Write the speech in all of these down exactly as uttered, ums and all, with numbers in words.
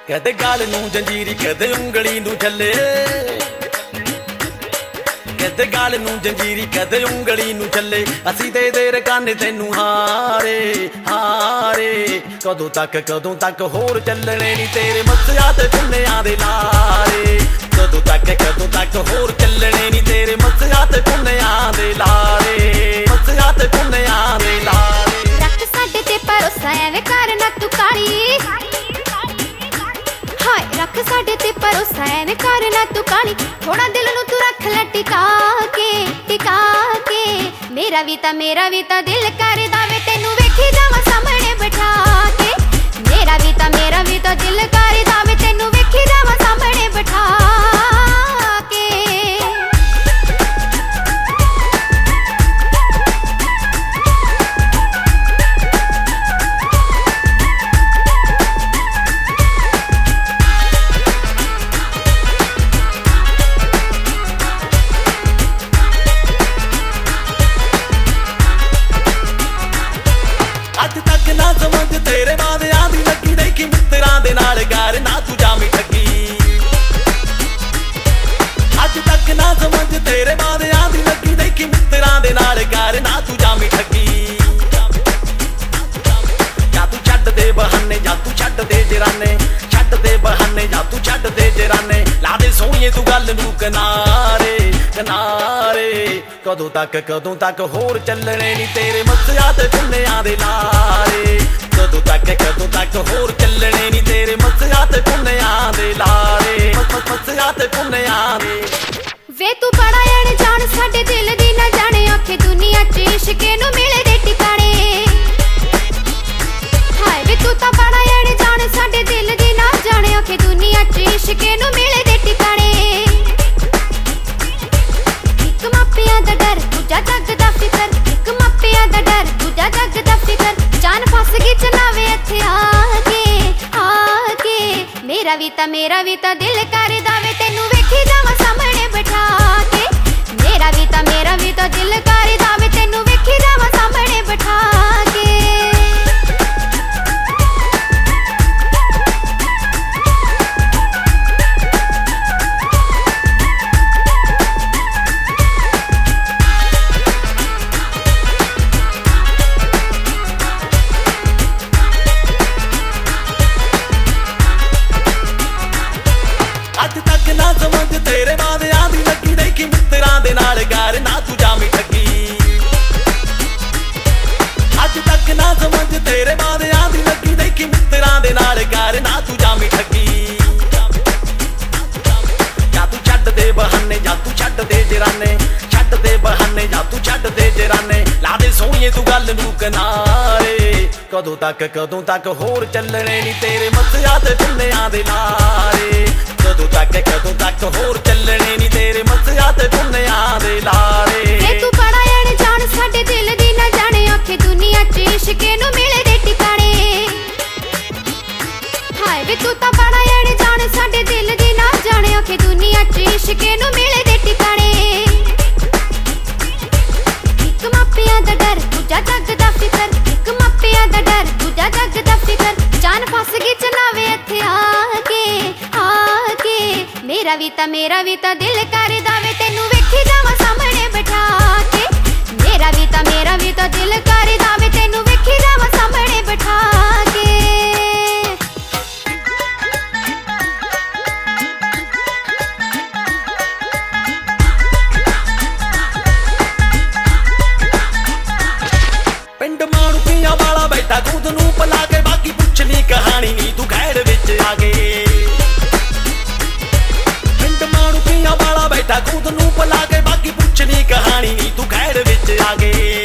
ਕਦੇ ਗਾਲ ਨੂੰ ਜੰਜੀਰੀ ਕਦੇ ਉਂਗਲੀ ਨੂੰ ਛੱਲੇ, ਕਦੇ ਗਾਲ ਨੂੰ ਜੰਜੀਰੀ ਕਦੇ ਉਂਗਲੀ ਨੂੰ ਛੱਲੇ। ਅਸੀਂ ਦੇ ਦੇ ਰਕਾਨੇ ਤੈਨੂੰ ਹਾਰੇ ਹਾਰੇ, ਕਦੋਂ ਤੱਕ ਕਦੋਂ ਤੱਕ ਹੋਰ ਚੱਲਣੇ ਨੀ ਤੇਰੇ ਮੱਸਿਆਂ ਤੇ ਪੁੰਨਿਆਂ ਦੇ ਲਾਰੇ। ਕਦੋਂ ਤੱਕ ਕਦੋਂ ਤੱਕ ਹੋਰ ਚੱਲਣੇ ਨੀ ਤੇਰੇ ਮੱਸਿਆਂ ਤੇ ਪੁੰਨਿਆਂ ਦੇ ਲਾਰੇ, ਮੱਸਿਆਂ ਤੇ ਪੁੰਨਿਆਂ ਦੇ ਲਾਰੇ। ਰੱਖ ਸਾਡੇ ਤੇ ਭਰੋਸਾ ਐਵੇਂ ਕਰ ਨਾ ਤੂੰ ਕਾਲੀ, ਹਾਏ ਰੱਖ ਸਾਡੇ ਤੇ ਭਰੋਸਾ ਐਵੇਂ ਕਰ ਨਾ ਤੂੰ ਕਾਲੀ। ਥੋੜਾ ਦਿਲ ਨੂੰ ਤੂੰ ਰੱਖ ਲੈ ਟਿਕਾ ਕੇ ਟਿਕਾ ਕੇ, ਮੇਰਾ ਵੀ ਤਾਂ ਮੇਰਾ ਵੀ ਤਾਂ ਦਿਲ ਕਰਦਾ ਵੇ ਤੈਨੂੰ ਵੇਖੀ ਜਾਵਾਂ ਸਾਹਮਣੇ ਬਿਠਾ ਕੇ। ਮੇਰਾ ਵੀ ਤਾਂ ਮੇਰਾ ਵੀ ਤਾਂ ਦਿਲ ਕਰਦਾ ਵੇ ਤੈਨੂੰ ਵੇਖੀ ਜਾਵਾਂ ਸਾਹਮਣੇ ਬਿਠਾ ਕੇ। ਅੱਜ ਤੱਕ ਨਾ ਸਮਝ ਤੇਰੇ ਵਾਦਿਆਂ ਦੀ ਲੱਗੀ ਨਹੀਂ ਕਿ ਮਿੱਤਰਾਂ ਦੇ ਨਾਲ ਗਾਰ ਨਾ ਤੂੰ ਜਾਮੀ ਠੱਗੀ। ਅੱਜ ਤੱਕ ਨਾ ਸਮਝ ਤੇਰੇ ਵਾਦਿਆਂ ਦੀ ਲੱਗੀ ਨਹੀਂ ਕਿ ਮਿੱਤਰਾਂ ਦੇ ਨਾਲ ਗਾਰ ਨਾ ਤੂੰ ਜਾਮੀ ਠੱਗੀ। ਜਾਂ ਤੂੰ ਛੱਡ ਦੇ ਬਹਾਨੇ ਜਾਂ ਤੂੰ ਛੱਡ ਦੇ ਜਰਾਨੇ, ਛੱਡ ਦੇ ਬਹਾਨੇ ਜਾਂ ਤੂੰ ਛੱਡ ਦੇ ਜਰਾਨੇ। ਲਾ ਦੇ ਸੋਹਣੀਏ ਤੂੰ ਗੱਲ ਨੂੰ ਕਿਨਾਰੇ ਕਿਨਾਰੇ, ਕਦੋਂ ਤੱਕ ਕਦੋਂ ਤੱਕ ਹੋਰ ਚੱਲਣੇ ਨੀ ਤੇਰੇ ਮੱਸਿਆਂ ਤੇ ਪੁੰਨਿਆਂ ਦੇ ਲਾਰੇ। ਕਦੋਂ ਤੱਕ ਕਦੋਂ ਤੱਕ ਹੋਰ ਚੱਲਣੇ ਨੀ ਤੇਰੇ ਮੱਸਿਆਂ ਤੇ ਪੁੰਨਿਆਂ ਦੇ ਲਾਰੇ, ਮੱਸਿਆਂ ਤੇ ਪੁੰਨਿਆਂ ਦੇ। ਵੇ ਤੂੰ ਬੜਾ ਅਣਜਾਣ ਸਾਡੇ ਦਿਲ ਦੀ ਨਾ ਜਾਣੇ, ਆਖੇ ਦੁਨੀਆ ਚ ਇਸ਼ਕੇ ਨੂੰ ਮਿਲੇ ਦੇ ਟਿਕਾਣੇ। ਹਾਏ ਵੇ ਤੂੰ ਤਾਂ ਬੜਾ ਅਣਜਾਣ ਸਾਡੇ ਦਿਲ ਦੀ ਨਾ ਜਾਣੇ, ਆਖੇ ਦੁਨੀਆ ਚ ਇਸ਼ਕੇ ਨੂੰ ਮਿਲੇ ਦੇ ਟਿਕਾਣੇ। ਇੱਕ ਮਾਪਿਆਂ ਦਾ ਡਰ ਦੂਜਾ ਜੱਗ ਦਾ ਫਿਕਰ, ਇੱਕ ਮਾਪਿਆਂ ਦਾ ਡਰ ਦੂਜਾ ਜੱਗ ਦਾ ਫਿਕਰ। ਜਾਨ ਫਸ ਗਈ ਚਨਾਵੇ ਇੱਥੇ ਆ ਕੇ ਆ ਕੇ, ਮੇਰਾ ਵੀ ਤਾਂ ਮੇਰਾ ਵੀ ਤਾਂ ਦਿਲ ਕਰਦਾ ਵੇ ਤੈਨੂੰ ਵੇਖੀ ਜਾਵਾਂ ਸਾਹਮਣੇ ਬਿਠਾ ਕੇ। ਮੇਰਾ ਵੀ ਤਾਂ ਮੇਰਾ ਵੀ ਤਾਂ ਦਿਲ ਕਰਦਾ ਵੇ ਤੈਨੂੰ ਵੇਖੀ ਜਾਵਾਂ ਸਾਹਮਣੇ ਬਿਠਾ ਕੇ। ਅੱਜ ਤੱਕ ਨਾ ਸਮਝ ਤੇਰੇ ਵਾਦਿਆਂ ਦੀ ਲੱਗੀ ਨਹੀਂ ਕਿ ਮਿੱਤਰਾਂ ਦੇ ਨਾਲ ਗਾਰ ਨਾ ਤੂੰ ਜਾਮੀ ਠੱਗੀ। ਅੱਜ ਤੱਕ ਨਾ ਸਮਝ ਤੇਰੇ ਵਾਦਿਆਂ ਦੀ ਲੱਗੀ ਨਹੀਂ ਕਿ ਮਿੱਤਰਾਂ ਦੇ ਨਾਲ ਗਾਰ ਨਾ ਤੂੰ ਜਾਮੀ ਠੱਗੀ। ਜਾਂ ਤੂੰ ਛੱਡ ਦੇ ਬਹਾਨੇ ਜਾਂ ਤੂੰ ਛੱਡ ਦੇ ਜਰਾਨੇ, ਛੱਡ ਦੇ ਬਹਾਨੇ ਜਾਂ ਤੂੰ ਛੱਡ ਦੇ ਜਰਾਨੇ। ਲਾ ਦੇ ਸੋਹਣੀਏ ਤੂੰ ਗੱਲ ਨੂੰ ਕਿਨਾਰੇ, ਕਦੋਂ ਤੱਕ ਕਦੋਂ ਤੱਕ ਹੋਰ ਚੱਲਣੇ ਨੀ ਤੇਰੇ ਮੱਸਿਆਂ ਤੇ ਪੁੰਨਿਆਂ ਦੇ ਲਾਰੇ। ਕਦੋਂ ਤੱਕ ਕਦੋਂ ਤੱਕ ਹੋਰ ਚੱਲਣੇ ਨੀ ਤੇਰੇ ਮੱਸਿਆਂ ਤੇ ਪੁੰਨਿਆਂ ਦੇ ਲਾਰੇ। ਵੇ ਤੂੰ ਬੜਾ ਅਣਜਾਣ ਸਾਡੇ ਦਿਲ ਦੀ ਨਾ ਜਾਣੇ, ਆਖੇ ਦੁਨੀਆ ਚ ਇਸ਼ਕੇ ਨੂੰ ਮਿਲੇ ਦੇ ਟਿਕਾਣੇ। ਹਾਏ ਵੇ ਤੂੰ ਤਾਂ ਬੜਾ ਅਣਜਾਣ ਸਾਡੇ ਦਿਲ ਦੀ ਨਾ ਜਾਣੇ, ਆਖੇ ਦੁਨੀਆ ਚ ਇਸ਼ਕੇ ਨੂੰ ਮਿਲੇ ਦੇ ਟਿਕਾਣੇ। ਇੱਕ ਮਾਪਿਆਂ ਦਾ ਡਰ ਦੂਜਾ ਜੱਗ ਦਾ ਫਿਕਰ, ਇੱਕ ਮਾਪਿਆਂ ਦਾ ਡਰ ਦੂਜਾ ਜੱਗ ਦਾ ਫਿਕਰ। ਜਾਨ ਫਸ ਗਈ ਚਨਾਵੇ ਇੱਥੇ ਆ ਕੇ ਆ ਕੇ, ਮੇਰਾ ਵੀ ਤਾਂ ਮੇਰਾ ਵੀ ਤਾਂ ਦਿਲ ਕਰਦਾ ਵੇ ਤੈਨੂੰ ਵੇਖੀ ਜਾਵਾਂ ਸਾਹਮਣੇ ਬਿਠਾ ਕੇ। ਮੇਰਾ ਵੀ ਤਾਂ ਮੇਰਾ ਵੀ ਤਾਂ ਦਿਲ ਕਰਦਾ ਵੇ ਤੈਨੂੰ ਵੇਖੀ ਜਾਵਾਂ ਸਾਹਮਣੇ ਬਿਠਾ ਕੇ। ਪਿੰਡ ਮਾਣੂਕੀਆਂ ਵਾਲਾ ਬੈਠਾ ਖੁਦ ਨੂੰ ਪਲਾ ਕੇ, ਬਾਕੀ ਪੁੱਛਣੀ ਕਹਾਣੀ ਨੀ ਤੂੰ ਖੈੜ ਵਿੱਚ ਆ ਗਏ। ਪਿੰਡ ਮਾਣੂਕੀਆਂ ਵਾਲਾ ਬੈਠਾ ਖੁਦ ਨੂੰ ਪਲਾ ਕੇ, ਬਾਕੀ ਪੁੱਛਣੀ ਕਹਾਣੀ ਨੀ ਤੂੰ ਖੈੜ ਵਿੱਚ ਆ ਗਏ।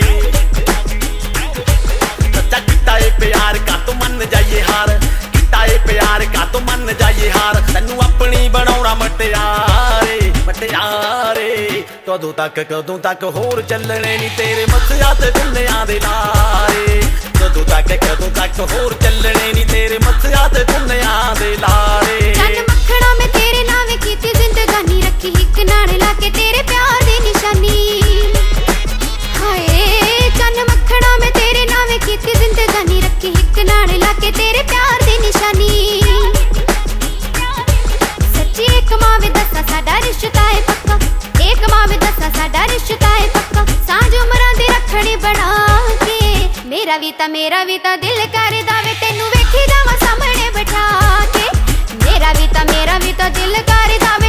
ਸੱਚਾ ਕੀਤਾ ਏ ਪਿਆਰ ਕਾ ਤੂੰ ਮੰਨ ਜਾਈਏ ਹਾਰ, ਕੀਤਾ ਏ ਪਿਆਰ ਕਾ ਤੂੰ ਮੰਨ ਜਾਈਏ ਹਾਰ। ਤੈਨੂੰ ਆਪਣੀ ਬਣਾਉਣਾ ਮਟਿਆਰੇ ਮਟਿਆਰੇ, ਕਦੋਂ ਤੱਕ ਕਦੋਂ ਤੱਕ ਹੋਰ ਚੱਲਣੇ ਨੀ ਤੇਰੇ ਮੱਸਿਆਂ ਤੇ ਪੁੰਨਿਆਂ ਦੇ ਲਾਰੇ। ਕਦੋਂ ਤੱਕ ਕਦੋਂ ਤੱਕ ਹੋਰ ਚੱਲਣੇ ਨੀ ਤੇਰੇ ਮੱਸਿਆਂ ਤੇ ਪੁੰਨਿਆਂ ਦੇ ਲਾਰੇ। ਚੰਨ ਮੱਖਣਾ ਮੈਂ ਤੇਰੇ ਨਾਵੇਂ ਕੀਤੀ ਜ਼ਿੰਦਗਾਨੀ, ਰੱਖੀ ਇੱਕ ਨਾੜ ਲਾ ਕੇ ਤੇਰੇ ਪਿਆਰ ਦੀ ਨਿਸ਼ਾਨੀ। ਹਾਏ ਚੰਨ ਮੱਖਣਾ ਮੈਂ ਤੇਰੇ ਨਾਵੇਂ ਕੀਤੀ ਜ਼ਿੰਦਗਾਨੀ, ਰੱਖੀ ਇੱਕ ਨਾੜ ਲਾ ਕੇ ਤੇਰੇ ਪਿਆਰ ਦੀ ਨਿਸ਼ਾਨੀ। भी ता मेरा भी ता दिल करदा वे तेनू वेखी जावां सामने बिठा के। मेरा भी ता मेरा भी ता दिल करदा